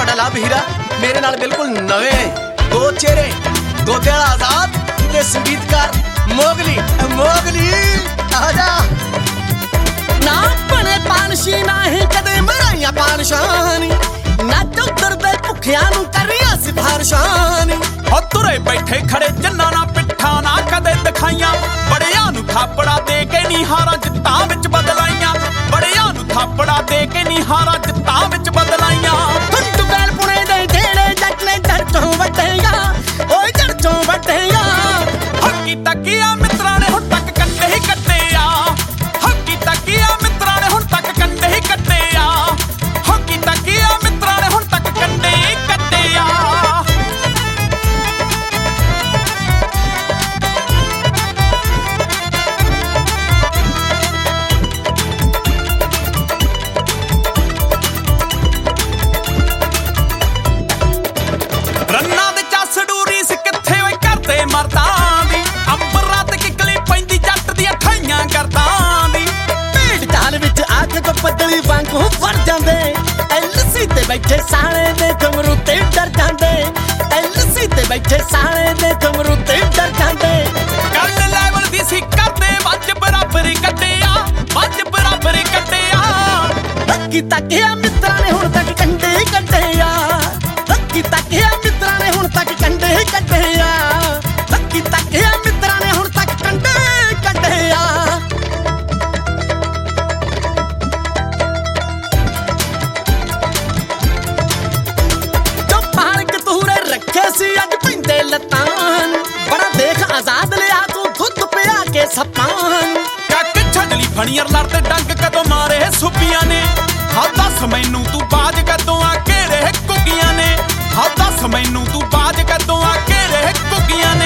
ਤੁਹਾਡਾ ਲਵ ਹੀਰਾ ਮੇਰੇ ਨਾਲ ਬਿਲਕੁਲ ਨਵੇਂ ਦੋ ਚਿਹਰੇ ਦੋਦੇ ਵਾਲਾ ਆਜ਼ਾਦ ਤੇ ਸੰਗੀਤਕਾਰ ਮੋਗਲੀ ਮੋਗਲੀ ਆ ਜਾ ਨਾ ਬਣੇ ਪਾਨਸ਼ੀ ਨਹੀਂ ਕਦੇ ਮਰਾਈਆਂ ਪਾਨਸ਼ਾਨੀ ਨਾ ਚੌਧਰ ਦੇ ਭੁੱਖਿਆਂ ਨੂੰ ਕਰੀਆਂ ਸਿਫਾਰਸ਼ਾਂ ਹੋ ਤੁਰੇ ਬੈਠੇ ਖੜੇ ਜੰਨਾ ਨਾ ਪਿੱਠਾ ਨਾ ਕਦੇ ਦਿਖਾਈਆਂ ਬੜਿਆਂ ਨੂੰ ਥਾਪੜਾ ਦੇ ਕੇ ਨੀ ਹਾਰਾਂ ਜਿੱਤਾਂ ਵਿੱਚ ਬਦਲਾਈਆਂ ਬੜਿਆਂ ਨੂੰ ਥਾਪੜਾ ਦੇ ਕੇ ਨੀ ਹਾਰਾਂ ਜਿੱਤਾਂ ਵਿੱਚ ਬਦਲਾਈਆਂ ਹੰਟ ਬੈਲ ਪੁਣੇ ਦੇ ਢੇੜੇ ਜੱਟ ਨੇ ਜੜ ਚੋਂ ਵੱਟੇਗਾ ਓਏ ਜੜ ਚੋਂ ਵੱਟੇਗਾ ਹੱਕੀ ਤੱਕੀਆਂ ਮਿੱਤਰਾਂ ਨੇ ਹੁਣ ਤੱਕ ਕੰਡੇ ਹੀ ਕੱਟੇ ਆ ਹੱਕੀ ਤੱਕੀਆਂ ਮਿੱਤਰਾਂ ਨੇ ਹੁਣ ਤੱਕ ਕੰਡੇ ਹੀ ਕੱਟੇ ਆ ਹੱਕੀ ਤੱਕੀਆਂ ਮਿੱਤਰਾਂ ਨੇ ਹੁਣ ਤੱਕ ਕੰਡੇ ਹੀ ਕੱਟੇ ਆ ਰੰਨਾਂ ਦੇ ਚੱਸ ਡੂਰੀ ਸੀ ਕਿੱਥੇ ਓਏ ਕਰਦੇ ਮਰਦਾਂ ਦੀ ਅੰਬਰਾਂ ਤੇ ਕਿਕਲੀ ਪੈਂਦੀ ਜੱਟ ਦੀਆਂ ਠਾਈਆਂ ਕਰਦਾਂ ਦੀ ਭੇਡ ਢਾਲ ਵਿੱਚ ਅੱਖ ਕੋ ਪੱਤਲੀ ਵਾਂਗੂ ਫੜ ਜਾਂਦੇ ਐਲਸੀ ਤੇ ਬੈਠੇ ਸਾਲੇ ਦੇ ਕਮਰੂ ਤੇ ਡਰ ਜਾਂਦੇ ਐਲਸੀ ਤੇ ਬੈਠੇ ਸਾਲੇ ਦੇ ਕਮਰੂ ਤੇ ਡਰ ਜਾਂਦੇ ਗੱਲ ਲੈਵਲ ਦੀ ਸੀ ਕਰਦੇ ਵੱਜ ਬਰਾਬਰ ਕੱਟਿਆ ਵੱਜ ਬਰਾਬਰ ਕੱਟਿਆ ਲੱਕੀ ਤੱਕਿਆ ਮਿੱਤਰਾਂ ਨੇ ਹੁਣ ਤੱਕ ਕੰਡੇ ਹੀ ਕੱਢੇ ਆ ਲੱਕੀ ਤੱਕਿਆ ਮਿੱਤਰਾਂ ਨੇ ਹੁਣ ਤੱਕ ਕੰਡੇ ਹੀ ਕੱਢੇ ਆ ਲੱਕੀ ਤੱਕਿਆ ਮਿੱਤਰਾਂ ਨੇ ਹੁਣ ਤੱਕ ਕੰਡੇ ਹੀ ਕੱਢੇ ਆ ਜੋ ਪਹਾੜ ਕਤੂਰੇ ਰੱਖੇ ਸੀ ਅੱਜ ਪੈਂਦੇ ਲੱਤਾਂ ਬੜਾ ਦੇਖ ਆਜ਼ਾਦ ਲਿਆ ਤੂੰ ਦੁੱਧ ਪਿਆ ਕੇ ਸੱਪਾਂ ਕੱਕ ਛੱਡਲੀ ਫਣੀਅਰ ਲੜ ਤੇ ਡੰਗ ਕਦੋਂ ਮਾਰੇ ਸੁੱਪੀਆਂ ਨੇ ਹਾਂ ਦੱਸ ਮੈਨੂੰ ਤੂੰ ਬਾਜ ਕਦੋਂ ਆ ਕੇ ਰਹੇ ਕੁੱਗੀਆਂ ਨੇ ਹਾਂ ਦੱਸ ਮੈਨੂੰ ਤੂੰ ਬਾਜ ਕਦੋਂ ਆ ਕੇ ਰਹੇ ਕੁੱਗੀਆਂ ਨੇ